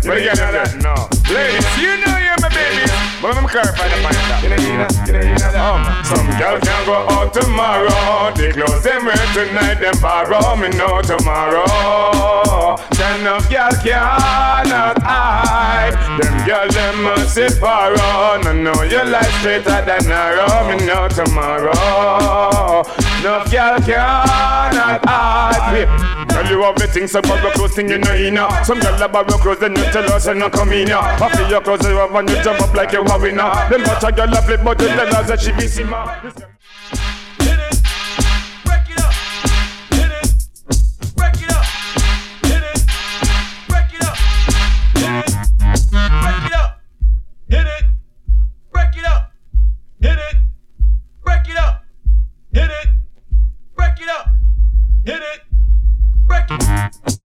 What you get that? No. Ladies, you know you're my baby. But I'm clarify the point now. Some girl can go out tomorrow. The clothes them wear tonight, them borrow. Me know tomorrow. Then no girl cannot hide. Them girl them must sit borrow. No know your life straighter than narrow. Me know tomorrow. No girl cannot hide. Tell you all the things about the clothes thing you know in. Some girl about the clothes then you tell us and not come in. After your clothes you have and you jump up like you a winner. Them watch a girl a flip but you tell us that she be simmer. Hit it, break it up,